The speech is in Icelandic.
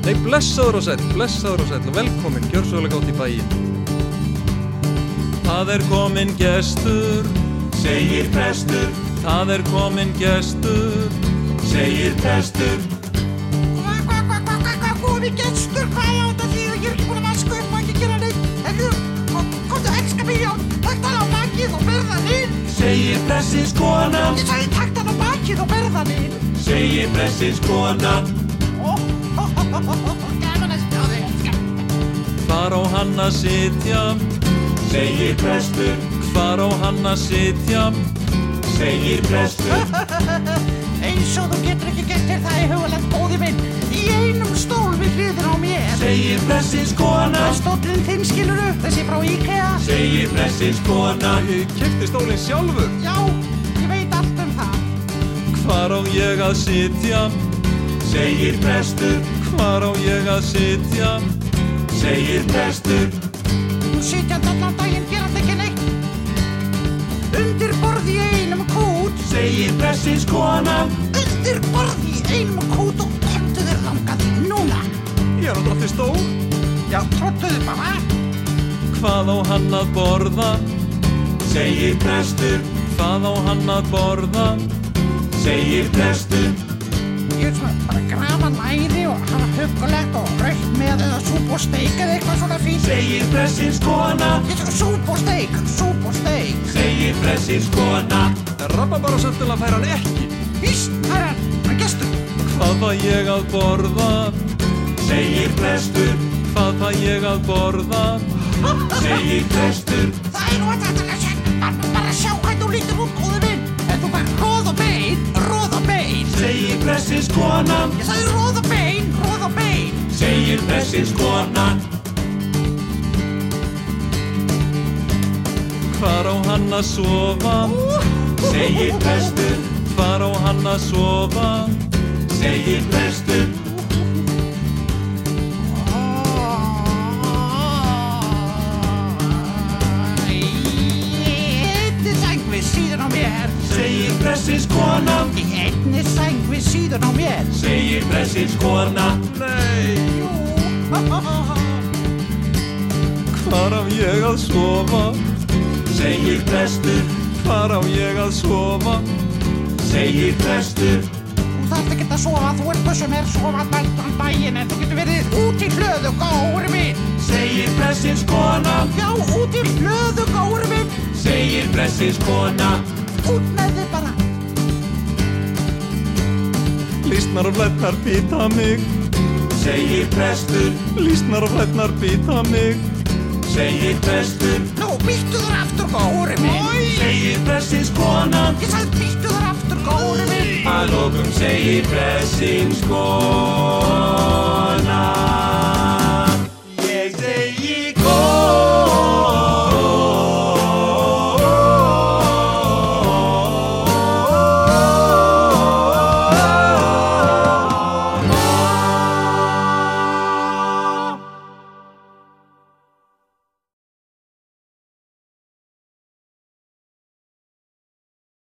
Nei, blessaður og sæll og velkomin, gjörsamlega gátt í bæinn. Það kominn gestur, segir prestur. Það kominn gestur, segir prestur. Hvað kominn gestur? Hvað á þetta því? Ég ekki búin að vaska upp og ekki gera neitt. Komdu elska mig, Jón. Takk hann á bakið og berð hann inn. Segir pressins kona. Ég sagði takk hann á bakið og berð hann inn. Segir pressins kona. Gaman að sjá þig. Hvar á hann að sitja? Segir prestur. Hvar á hann að sitja? Segir prestur. Eins og þú getur ekki gert þér það í hugulegt, góði minn. Í einum stól við hliðina á mér. Segir pressins kona. Það er stóllinn þinn, skilurðu, þessi frá IKEA. Segir pressins kona. Ég keypti stólinn sjálfur. Já, ég veit allt það. Hvar á ég að sitja? Segir prestur. Hvar á ég að sitja? Segir prestur. Nú sitjandi allan daginn, gerandi ekki neitt. Undir borði í einum kút. Segir pressins kona. Undir borði í einum kút og komdu þér þangað núna. Ég á drátti stól. Já, trottuðu bara. Hvað á hann að borða? Segir prestur. Hvað á hann að borða? Segir prestur. Ég svona bara grafa læri og hafa huggulegt og rautt með eða súp og steik eða eitthvað svona fínt. Segir pressins kona. Ég svona súp og steik, súp og steik. Segir pressins kona. Rabarbara söndula fær hann ekki. Víst, það er hann gestur. Hvað fæ ég að borða? Segir prestur. Hvað fæ ég að borða? Segir prestur. Það er nú að þetta bara sjá hvað þú lítur út, góði minn. En þú fær roð og bein, roð og bein. Segir pressins kona. Ég sagði roð og bein, roð og bein. Segir pressins kona. Hvar á hann að sofa? Segir prestur. Hvar á hann að sofa? Segir prestur. Síðan á mér. Segir pressins kona. Í einni sæng við síðan á mér. Segir pressins kona. Nei. Jú. Hvar á ég að sofa? Segir prestur. Hvar á ég að sofa? Segir prestur. Þú þarft ekki að sofa, þú ert sem sofa allan daginn, en þú getur verið út í hlöðu, góri minn. Segir pressins kona. Já, út í hlöðu, góri minn. Segir pressins kona. Út með þig bara. Lýsnar og flætnar bíta mig. Segir prestur. Lýsnar og flætnar bíta mig. Segir prestur. Nú, býttu þér aftur, góri minn. Segir pressins kona. Ég sagði býttu þér aftur, góri minn. Að lokum segir pressins kona.